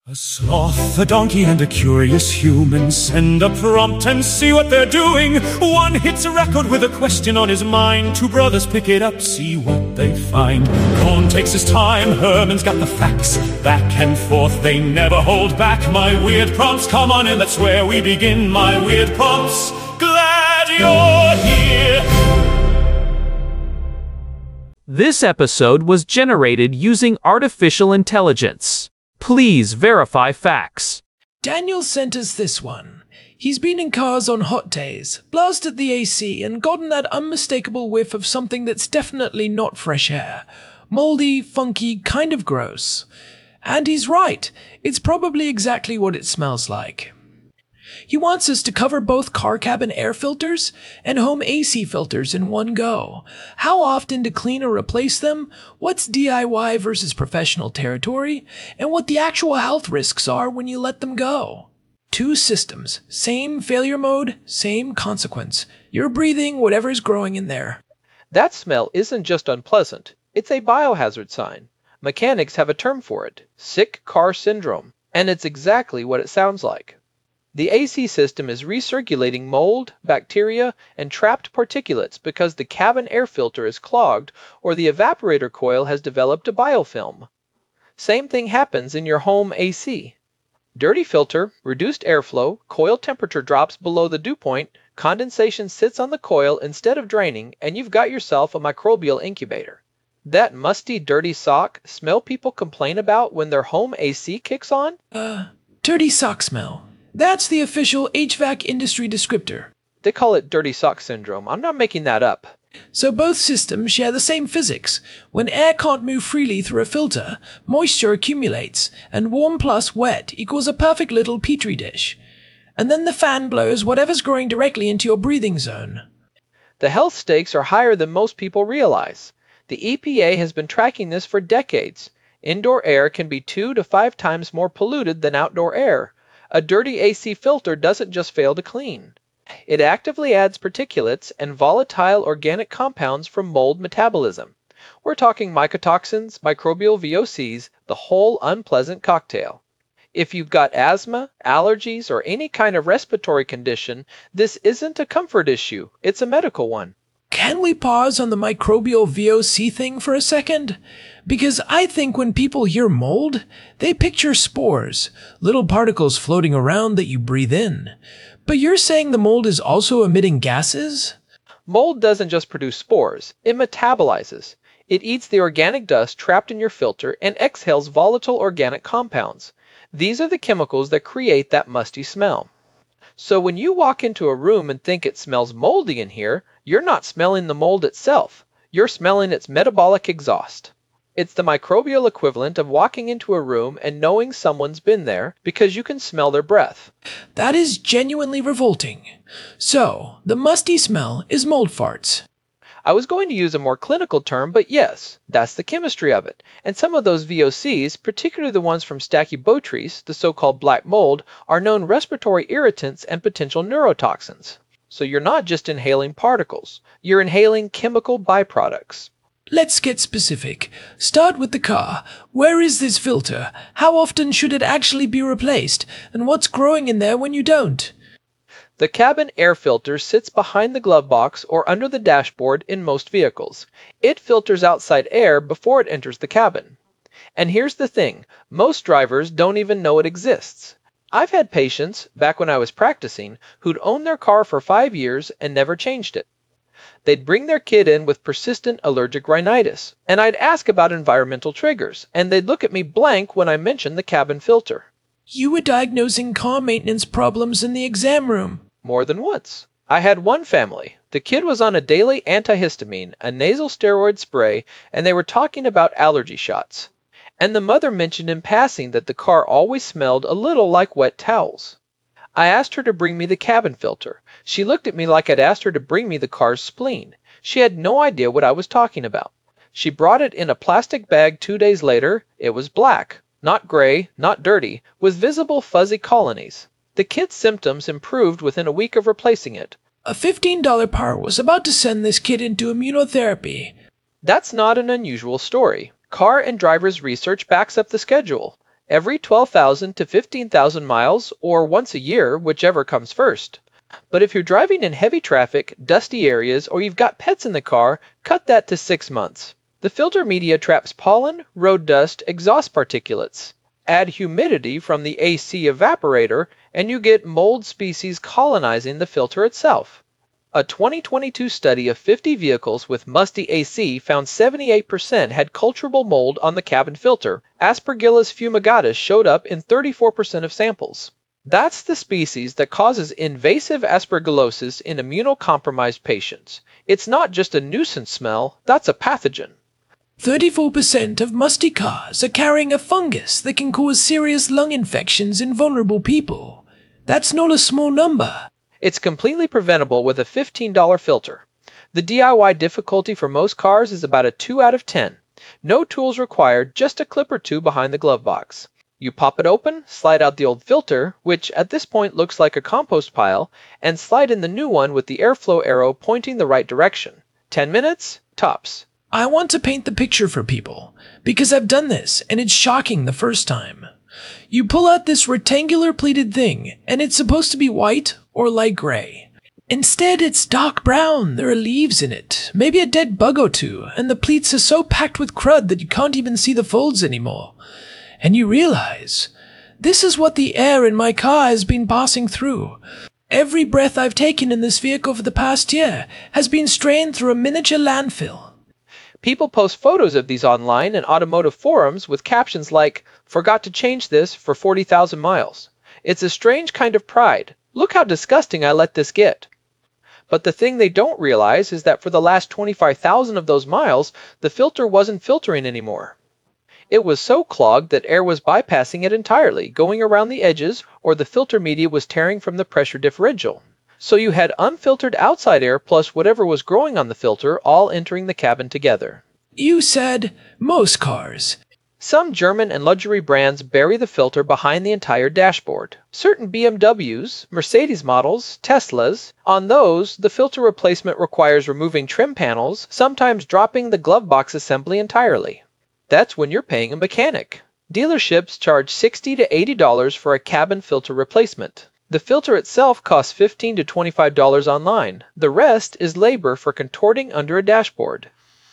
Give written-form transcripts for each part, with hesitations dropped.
A sloth, a donkey, and a curious human send a prompt and see what they're doing. One hits a record with a question on his mind. Two brothers pick it up, see what they find. Cohn takes his time, Herman's got the facts. Back and forth, they never hold back. My weird prompts, come on in, that's where we begin. My weird prompts, glad you're here. This episode was generated using artificial intelligence. Please verify facts. Daniel sent us this one. He's been in cars on hot days, blasted the AC, and gotten that unmistakable whiff of something that's definitely not fresh air. Moldy, funky, kind of gross. And he's right. It's probably exactly what it smells like. He wants us to cover both car cabin air filters and home AC filters in one go. How often to clean or replace them, what's DIY versus professional territory, and what the actual health risks are when you let them go. Two systems, same failure mode, same consequence. You're breathing whatever's growing in there. That smell isn't just unpleasant, it's a biohazard sign. Mechanics have a term for it, sick car syndrome, and it's exactly what it sounds like. The AC system is recirculating mold, bacteria, and trapped particulates because the cabin air filter is clogged or the evaporator coil has developed a biofilm. Same thing happens in your home AC. Dirty filter, reduced airflow, coil temperature drops below the dew point, condensation sits on the coil instead of draining, and you've got yourself a microbial incubator. That musty, dirty sock smell people complain about when their home AC kicks on? Dirty sock smell. That's the official HVAC industry descriptor. They call it dirty sock syndrome. I'm not making that up. So both systems share the same physics. When air can't move freely through a filter, moisture accumulates, and warm plus wet equals a perfect little petri dish. And then the fan blows whatever's growing directly into your breathing zone. The health stakes are higher than most people realize. The EPA has been tracking this for decades. Indoor air can be 2 to 5 times more polluted than outdoor air. A dirty AC filter doesn't just fail to clean. It actively adds particulates and volatile organic compounds from mold metabolism. We're talking mycotoxins, microbial VOCs, the whole unpleasant cocktail. If you've got asthma, allergies, or any kind of respiratory condition, this isn't a comfort issue, it's a medical one. Can we pause on the microbial VOC thing for a second? Because I think when people hear mold, they picture spores, little particles floating around that you breathe in. But you're saying the mold is also emitting gases? Mold doesn't just produce spores, it metabolizes. It eats the organic dust trapped in your filter and exhales volatile organic compounds. These are the chemicals that create that musty smell. So when you walk into a room and think it smells moldy in here, you're not smelling the mold itself. You're smelling its metabolic exhaust. It's the microbial equivalent of walking into a room and knowing someone's been there because you can smell their breath. That is genuinely revolting. So, the musty smell is mold farts. I was going to use a more clinical term, but yes, that's the chemistry of it. And some of those VOCs, particularly the ones from Stachybotrys, the so-called black mold, are known respiratory irritants and potential neurotoxins. So you're not just inhaling particles, you're inhaling chemical byproducts. Let's get specific. Start with the car. Where is this filter? How often should it actually be replaced? And what's growing in there when you don't? The cabin air filter sits behind the glove box or under the dashboard in most vehicles. It filters outside air before it enters the cabin. And here's the thing, most drivers don't even know it exists. I've had patients, back when I was practicing, who'd owned their car for 5 years and never changed it. They'd bring their kid in with persistent allergic rhinitis, and I'd ask about environmental triggers, and they'd look at me blank when I mentioned the cabin filter. You were diagnosing car maintenance problems in the exam room. More than once. I had one family. The kid was on a daily antihistamine, a nasal steroid spray, and they were talking about allergy shots. And the mother mentioned in passing that the car always smelled a little like wet towels. I asked her to bring me the cabin filter. She looked at me like I'd asked her to bring me the car's spleen. She had no idea what I was talking about. She brought it in a plastic bag 2 days later. It was black, not gray, not dirty, with visible fuzzy colonies. The kid's symptoms improved within a week of replacing it. A $15 part was about to send this kid into immunotherapy. That's not an unusual story. Car and driver's research backs up the schedule. every 12,000 to 15,000 miles or once a year, whichever comes first. But if you're driving in heavy traffic, dusty areas, or you've got pets in the car, cut that to 6 months. The filter media traps pollen, road dust, exhaust particulates. Add humidity from the AC evaporator, and you get mold species colonizing the filter itself. A 2022 study of 50 vehicles with musty AC found 78% had culturable mold on the cabin filter. Aspergillus fumigatus showed up in 34% of samples. That's the species that causes invasive aspergillosis in immunocompromised patients. It's not just a nuisance smell, that's a pathogen. 34% of musty cars are carrying a fungus that can cause serious lung infections in vulnerable people. That's not a small number. It's completely preventable with a $15 filter. The DIY difficulty for most cars is about a 2 out of 10. No tools required, just a clip or two behind the glove box. You pop it open, slide out the old filter, which at this point looks like a compost pile, and slide in the new one with the airflow arrow pointing the right direction. 10 minutes, tops. I want to paint the picture for people, because I've done this, and it's shocking the first time. You pull out this rectangular pleated thing, and it's supposed to be white or light gray. Instead, it's dark brown. There are leaves in it, maybe a dead bug or two, and the pleats are so packed with crud that you can't even see the folds anymore. And you realize, this is what the air in my car has been passing through. Every breath I've taken in this vehicle for the past year has been strained through a miniature landfill. People post photos of these online and automotive forums with captions like, "Forgot to change this for 40,000 miles. It's a strange kind of pride. Look how disgusting I let this get." But the thing they don't realize is that for the last 25,000 of those miles, the filter wasn't filtering anymore. It was so clogged that air was bypassing it entirely, going around the edges, or the filter media was tearing from the pressure differential. So you had unfiltered outside air plus whatever was growing on the filter all entering the cabin together. You said most cars. Some German and luxury brands bury the filter behind the entire dashboard. Certain BMWs, Mercedes models, Teslas, on those, the filter replacement requires removing trim panels, sometimes dropping the glove box assembly entirely. That's when you're paying a mechanic. Dealerships charge $60 to $80 for a cabin filter replacement. The filter itself costs $15 to $25 online. The rest is labor for contorting under a dashboard.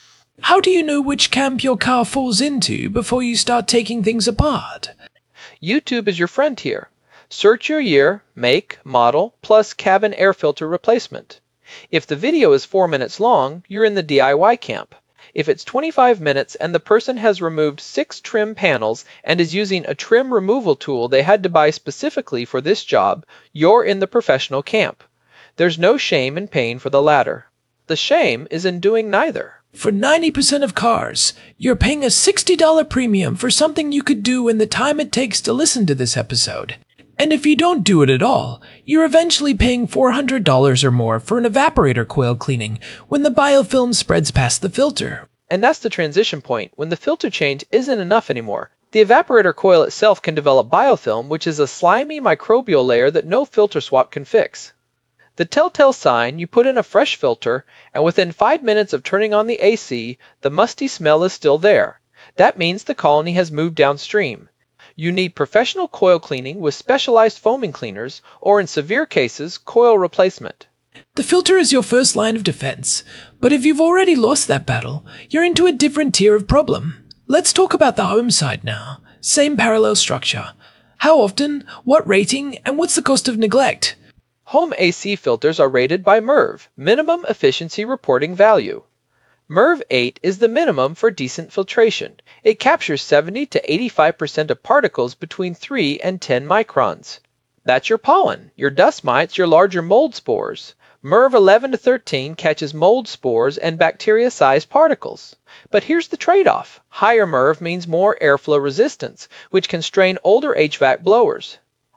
How do you know which camp your car falls into before you start taking things apart? YouTube is your friend here. Search your year, make, model, plus cabin air filter replacement. If the video is 4 minutes long, you're in the DIY camp. If it's 25 minutes and the person has removed 6 trim panels and is using a trim removal tool they had to buy specifically for this job, you're in the professional camp. There's no shame in paying for the latter. The shame is in doing neither. For 90% of cars, you're paying a $60 premium for something you could do in the time it takes to listen to this episode. And if you don't do it at all, you're eventually paying $400 or more for an evaporator coil cleaning when the biofilm spreads past the filter. And that's the transition point, when the filter change isn't enough anymore. The evaporator coil itself can develop biofilm, which is a slimy microbial layer that no filter swap can fix. The telltale sign, you put in a fresh filter, and within 5 minutes of turning on the AC, the musty smell is still there. That means the colony has moved downstream. You need professional coil cleaning with specialized foaming cleaners, or in severe cases, coil replacement. The filter is your first line of defense, but if you've already lost that battle, you're into a different tier of problem. Let's talk about the home side now. Same parallel structure. How often, what rating, and what's the cost of neglect? Home AC filters are rated by MERV, Minimum Efficiency Reporting Value. MERV 8 is the minimum for decent filtration. It captures 70 to 85% of particles between 3 and 10 microns. That's your pollen, your dust mites, your larger mold spores. MERV 11 to 13 catches mold spores and bacteria-sized particles. But here's the trade-off. Higher MERV means more airflow resistance, which can strain older HVAC blowers.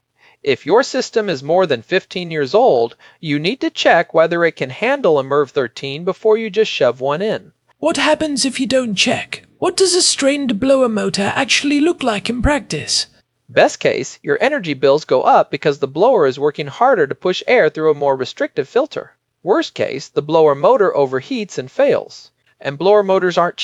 If your system is more than 15 years old, you need to check whether it can handle a MERV 13 before you just shove one in. What happens if you don't check? What does a strained blower motor actually look like in practice? Best case, your energy bills go up because the blower is working harder to push air through a more restrictive filter. Worst case, the blower motor overheats and fails. And blower motors aren't cheap.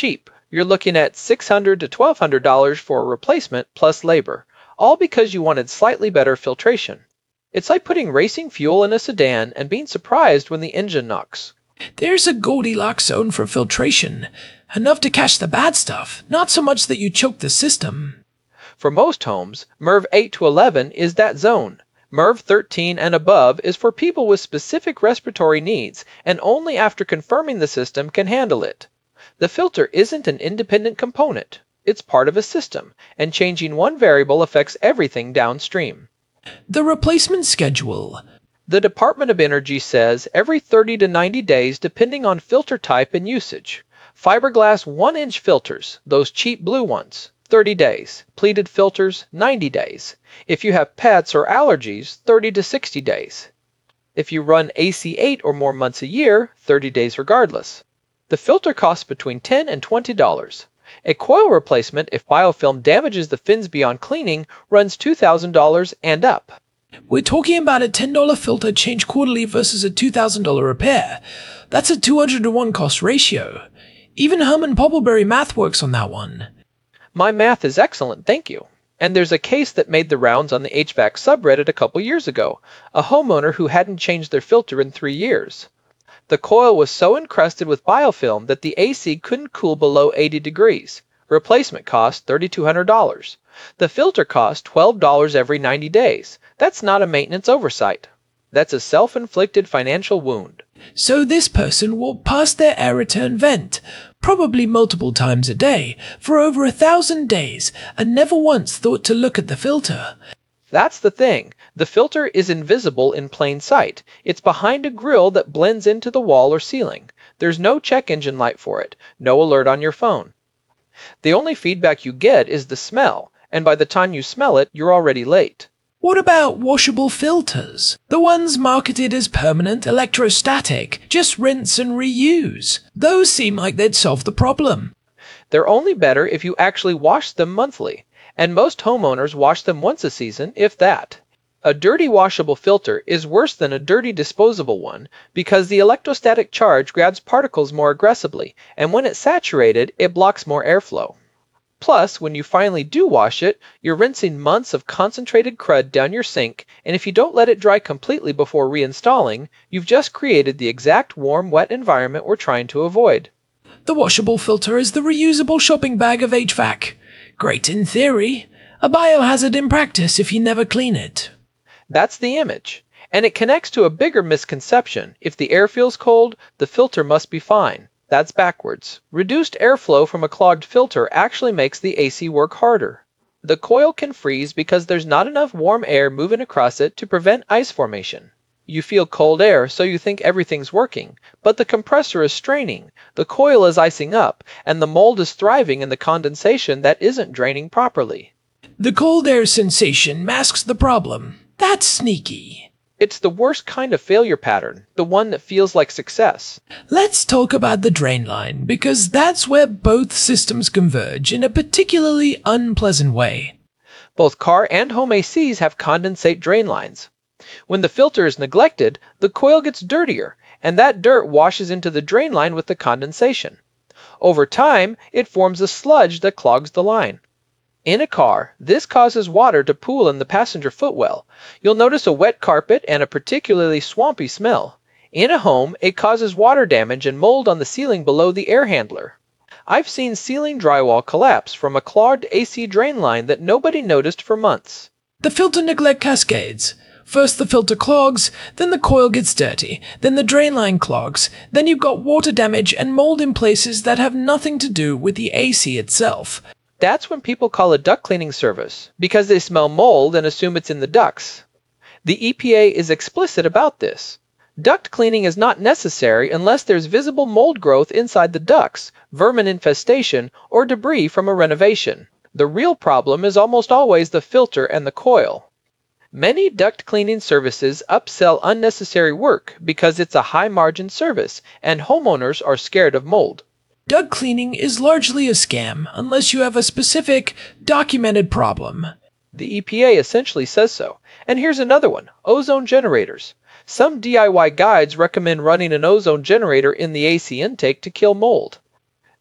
You're looking at $600 to $1,200 for a replacement plus labor, all because you wanted slightly better filtration. It's like putting racing fuel in a sedan and being surprised when the engine knocks. There's a Goldilocks zone for filtration, enough to catch the bad stuff, not so much that you choke the system. For most homes, MERV 8 to 11 is that zone. MERV 13 and above is for people with specific respiratory needs, and only after confirming the system can handle it. The filter isn't an independent component. It's part of a system, and changing one variable affects everything downstream. The replacement schedule. The Department of Energy says every 30 to 90 days depending on filter type and usage. Fiberglass 1-inch filters, those cheap blue ones, 30 days. Pleated filters, 90 days. If you have pets or allergies, 30 to 60 days. If you run AC 8 or more months a year, 30 days regardless. The filter costs between $10 and $20. A coil replacement, if biofilm damages the fins beyond cleaning, runs $2,000 and up. We're talking about a $10 filter change quarterly versus a $2,000 repair. That's a 200-to-1 cost ratio. Even Herman Poppleberry math works on that one. My math is excellent, thank you. And there's a case that made the rounds on the HVAC subreddit a couple years ago. A homeowner who hadn't changed their filter in 3 years. The coil was so encrusted with biofilm that the AC couldn't cool below 80 degrees. Replacement cost $3,200. The filter cost $12 every 90 days. That's not a maintenance oversight. That's a self-inflicted financial wound. So this person walked past their air return vent, probably multiple times a day, for over 1,000 days, and never once thought to look at the filter. That's the thing. The filter is invisible in plain sight. It's behind a grill that blends into the wall or ceiling. There's no check engine light for it, no alert on your phone. The only feedback you get is the smell, and by the time you smell it, you're already late. What about washable filters? The ones marketed as permanent electrostatic, just rinse and reuse. Those seem like they'd solve the problem. They're only better if you actually wash them monthly, and most homeowners wash them once a season, if that. A dirty washable filter is worse than a dirty disposable one because the electrostatic charge grabs particles more aggressively, and when it's saturated, it blocks more airflow. Plus, when you finally do wash it, you're rinsing months of concentrated crud down your sink, and if you don't let it dry completely before reinstalling, you've just created the exact warm, wet environment we're trying to avoid. The washable filter is the reusable shopping bag of HVAC. Great in theory, a biohazard in practice if you never clean it. That's the image. And it connects to a bigger misconception. If the air feels cold, the filter must be fine. That's backwards. Reduced airflow from a clogged filter actually makes the AC work harder. The coil can freeze because there's not enough warm air moving across it to prevent ice formation. You feel cold air, so you think everything's working, but the compressor is straining, the coil is icing up, and the mold is thriving in the condensation that isn't draining properly. The cold air sensation masks the problem. That's sneaky. It's the worst kind of failure pattern, the one that feels like success. Let's talk about the drain line, because that's where both systems converge in a particularly unpleasant way. Both car and home ACs have condensate drain lines. When the filter is neglected, the coil gets dirtier, and that dirt washes into the drain line with the condensation. Over time, it forms a sludge that clogs the line. In a car, this causes water to pool in the passenger footwell. You'll notice a wet carpet and a particularly swampy smell. In a home, it causes water damage and mold on the ceiling below the air handler. I've seen ceiling drywall collapse from a clogged AC drain line that nobody noticed for months. The filter neglect cascades. First the filter clogs, then the coil gets dirty, then the drain line clogs, then you've got water damage and mold in places that have nothing to do with the AC itself. That's when people call a duct cleaning service, because they smell mold and assume it's in the ducts. The EPA is explicit about this. Duct cleaning is not necessary unless there's visible mold growth inside the ducts, vermin infestation, or debris from a renovation. The real problem is almost always the filter and the coil. Many duct cleaning services upsell unnecessary work because it's a high-margin service, and homeowners are scared of mold. Duct cleaning is largely a scam unless you have a specific, documented problem. The EPA essentially says so. And here's another one, ozone generators. Some DIY guides recommend running an ozone generator in the AC intake to kill mold.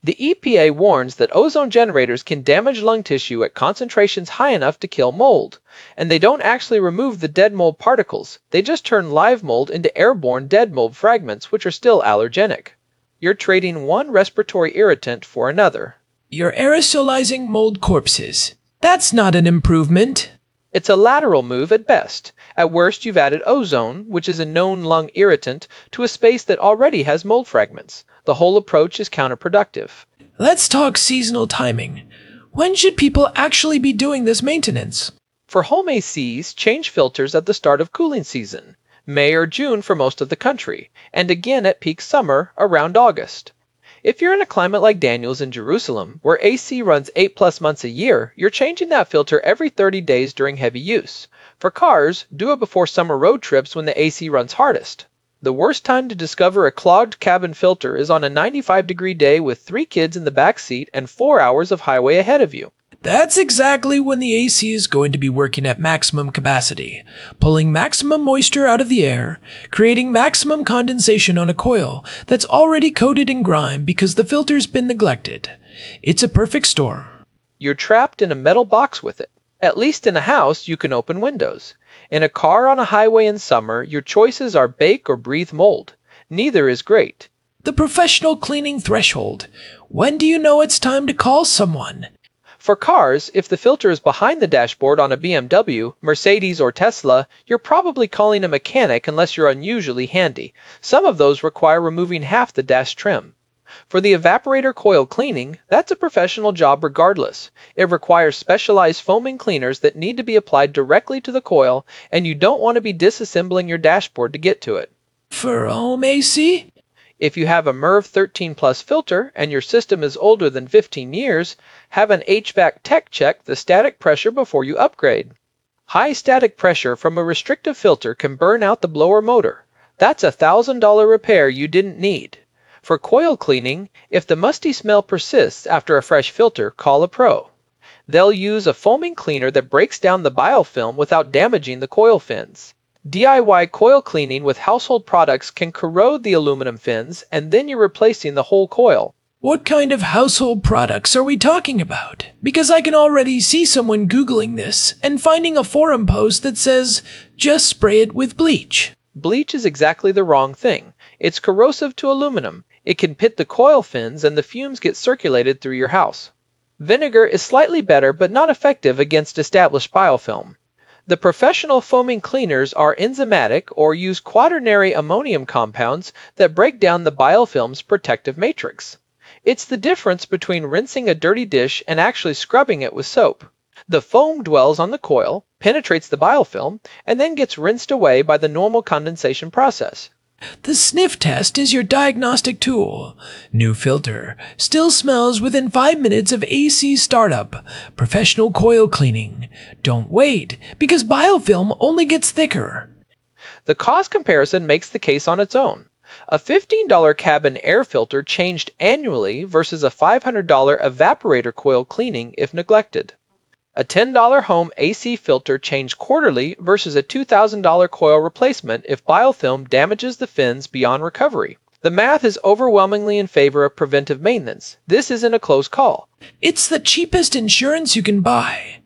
The EPA warns that ozone generators can damage lung tissue at concentrations high enough to kill mold, and they don't actually remove the dead mold particles, they just turn live mold into airborne dead mold fragments which are still allergenic. You're trading one respiratory irritant for another. You're aerosolizing mold corpses. That's not an improvement. It's a lateral move at best. At worst, you've added ozone, which is a known lung irritant, to a space that already has mold fragments. The whole approach is counterproductive. Let's talk seasonal timing. When should people actually be doing this maintenance? For home ACs, change filters at the start of cooling season, May or June for most of the country, and again at peak summer around August. If you're in a climate like Daniel's in Jerusalem, where AC runs 8+ months a year, you're changing that filter every 30 days during heavy use. For cars, do it before summer road trips when the AC runs hardest. The worst time to discover a clogged cabin filter is on a 95-degree day with 3 kids in the back seat and 4 hours of highway ahead of you. That's exactly when the AC is going to be working at maximum capacity, pulling maximum moisture out of the air, creating maximum condensation on a coil that's already coated in grime because the filter's been neglected. It's a perfect storm. You're trapped in a metal box with it. At least in a house, you can open windows. In a car on a highway in summer, your choices are bake or breathe mold. Neither is great. The professional cleaning threshold. When do you know it's time to call someone? For cars, if the filter is behind the dashboard on a BMW, Mercedes, or Tesla, you're probably calling a mechanic unless you're unusually handy. Some of those require removing half the dash trim. For the evaporator coil cleaning, that's a professional job regardless. It requires specialized foaming cleaners that need to be applied directly to the coil, and you don't want to be disassembling your dashboard to get to it. For home AC? If you have a MERV 13 Plus filter and your system is older than 15 years, have an HVAC tech check the static pressure before you upgrade. High static pressure from a restrictive filter can burn out the blower motor. That's a $1,000 repair you didn't need. For coil cleaning, if the musty smell persists after a fresh filter, call a pro. They'll use a foaming cleaner that breaks down the biofilm without damaging the coil fins. DIY coil cleaning with household products can corrode the aluminum fins, and then you're replacing the whole coil. What kind of household products are we talking about? Because I can already see someone Googling this and finding a forum post that says, just spray it with bleach. Bleach is exactly the wrong thing. It's corrosive to aluminum. It can pit the coil fins and the fumes get circulated through your house. Vinegar is slightly better but not effective against established biofilm. The professional foaming cleaners are enzymatic or use quaternary ammonium compounds that break down the biofilm's protective matrix. It's the difference between rinsing a dirty dish and actually scrubbing it with soap. The foam dwells on the coil, penetrates the biofilm, and then gets rinsed away by the normal condensation process. The sniff test is your diagnostic tool. New filter. Still smells within 5 minutes of AC startup. Professional coil cleaning. Don't wait, because biofilm only gets thicker. The cost comparison makes the case on its own. A $15 cabin air filter changed annually versus a $500 evaporator coil cleaning if neglected. A $10 home AC filter changed quarterly versus a $2,000 coil replacement if biofilm damages the fins beyond recovery. The math is overwhelmingly in favor of preventive maintenance. This isn't a close call. It's the cheapest insurance you can buy.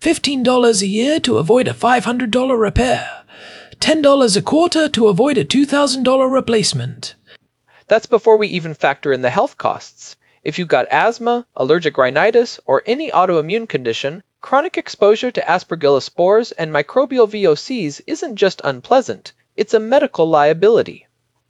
$15 a year to avoid a $500 repair. $10 a quarter to avoid a $2,000 replacement. That's before we even factor in the health costs. If you've got asthma, allergic rhinitis, or any autoimmune condition, chronic exposure to Aspergillus spores and microbial VOCs isn't just unpleasant, it's a medical liability.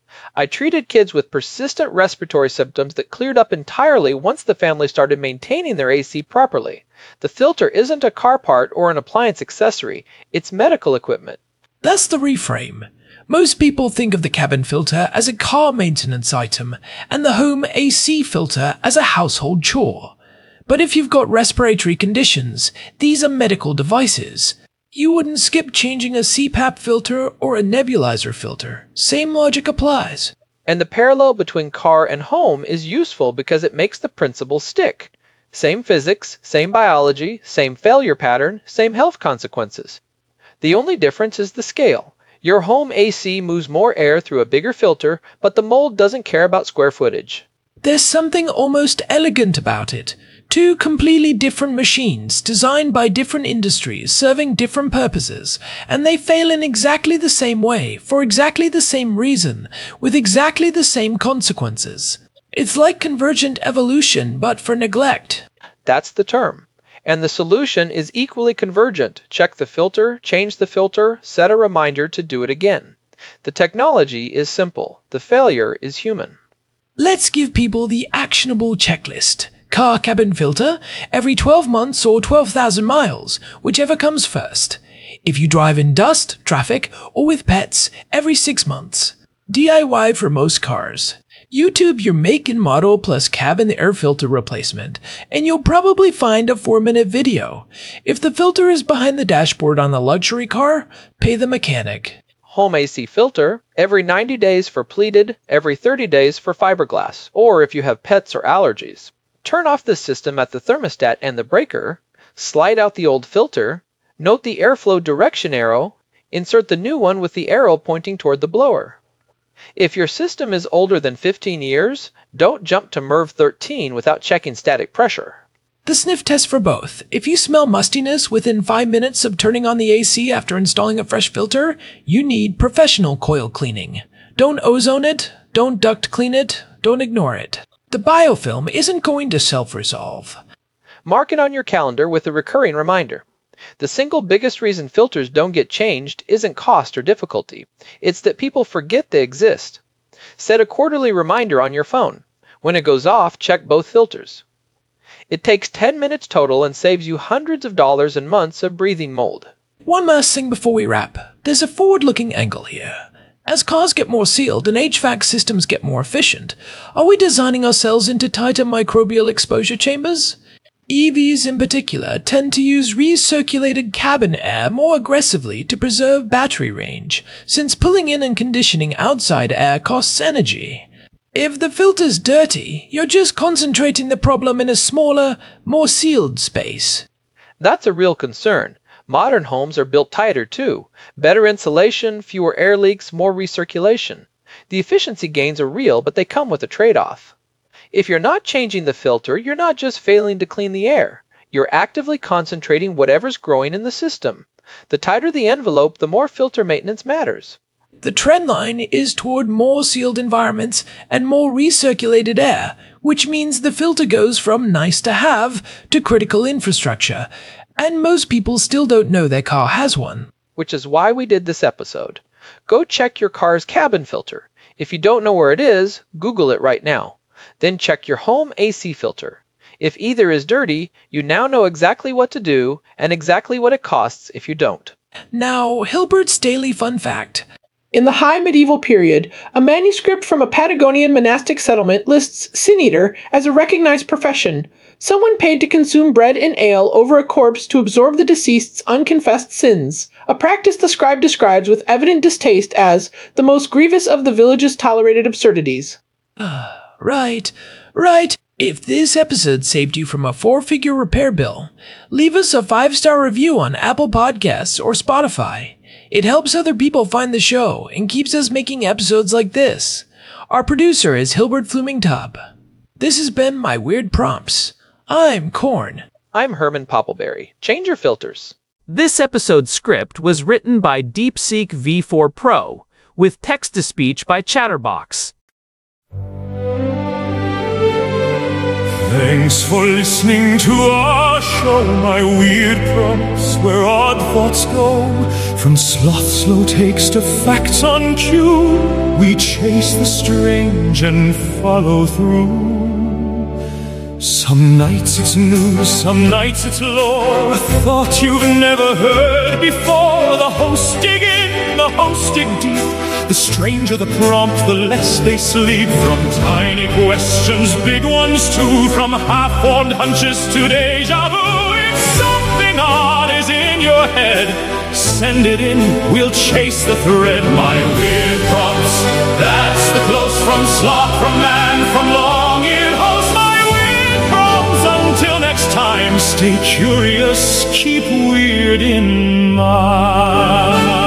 I treated kids with persistent respiratory symptoms that cleared up entirely once the family started maintaining their AC properly. The filter isn't a car part or an appliance accessory, it's medical equipment. That's the reframe. Most people think of the cabin filter as a car maintenance item and the home AC filter as a household chore. But if you've got respiratory conditions, these are medical devices. You wouldn't skip changing a CPAP filter or a nebulizer filter. Same logic applies. And the parallel between car and home is useful because it makes the principle stick. Same physics, same biology, same failure pattern, same health consequences. The only difference is the scale. Your home AC moves more air through a bigger filter, but the mold doesn't care about square footage. There's something almost elegant about it. Two completely different machines, designed by different industries, serving different purposes, and they fail in exactly the same way, for exactly the same reason, with exactly the same consequences. It's like convergent evolution, but for neglect. That's the term. And the solution is equally convergent. Check the filter, change the filter, set a reminder to do it again. The technology is simple. The failure is human. Let's give people the actionable checklist. Car cabin filter, every 12 months or 12,000 miles, whichever comes first. If you drive in dust, traffic, or with pets, every 6 months. DIY for most cars. YouTube your make and model plus cabin air filter replacement, and you'll probably find a 4-minute video. If the filter is behind the dashboard on the luxury car, pay the mechanic. Home AC filter, every 90 days for pleated, every 30 days for fiberglass, or if you have pets or allergies. Turn off the system at the thermostat and the breaker, slide out the old filter, note the airflow direction arrow, insert the new one with the arrow pointing toward the blower. If your system is older than 15 years, don't jump to MERV 13 without checking static pressure. The sniff test for both. If you smell mustiness within 5 minutes of turning on the AC after installing a fresh filter, you need professional coil cleaning. Don't ozone it, don't duct clean it, don't ignore it. The biofilm isn't going to self-resolve. Mark it on your calendar with a recurring reminder. The single biggest reason filters don't get changed isn't cost or difficulty. It's that people forget they exist. Set a quarterly reminder on your phone. When it goes off, check both filters. It takes 10 minutes total and saves you hundreds of dollars and months of breathing mold. One last thing before we wrap. There's a forward-looking angle here. As cars get more sealed and HVAC systems get more efficient, are we designing ourselves into tighter microbial exposure chambers? EVs in particular tend to use recirculated cabin air more aggressively to preserve battery range, since pulling in and conditioning outside air costs energy. If the filter's dirty, you're just concentrating the problem in a smaller, more sealed space. That's a real concern. Modern homes are built tighter too. Better insulation, fewer air leaks, more recirculation. The efficiency gains are real, but they come with a trade-off. If you're not changing the filter, you're not just failing to clean the air. You're actively concentrating whatever's growing in the system. The tighter the envelope, the more filter maintenance matters. The trend line is toward more sealed environments and more recirculated air, which means the filter goes from nice to have to critical infrastructure. And most people still don't know their car has one. Which is why we did this episode. Go check your car's cabin filter. If you don't know where it is, Google it right now. Then check your home AC filter. If either is dirty, you now know exactly what to do and exactly what it costs if you don't. Now, Hilbert's Daily Fun Fact. In the High Medieval period, a manuscript from a Patagonian monastic settlement lists sin eater as a recognized profession, someone paid to consume bread and ale over a corpse to absorb the deceased's unconfessed sins, a practice the scribe describes with evident distaste as the most grievous of the village's tolerated absurdities. Right. If this episode saved you from a 4-figure repair bill, leave us a 5-star review on Apple Podcasts or Spotify. It helps other people find the show and keeps us making episodes like this. Our producer is Hilbert Flumingtub. This has been My Weird Prompts. I'm Korn. I'm Herman Poppleberry. Change your filters. This episode's script was written by DeepSeek V4 Pro, with text-to-speech by Chatterbox. Thanks for listening to our show, My Weird Prompts, where odd thoughts go. From sloth slow takes to facts on cue, we chase the strange and follow through. Some nights it's news, some nights it's lore, a thought you've never heard before. The hosts dig in, the hosts dig deep. The stranger the prompt, the less they sleep. From tiny questions, big ones too. From half-formed hunches to deja vu. If something odd is in your head, send it in, we'll chase the thread. My Weird Prompts, that's the close from sloth, from man, from long-eared host. My Weird Prompts, until next time, stay curious, keep weird in mind.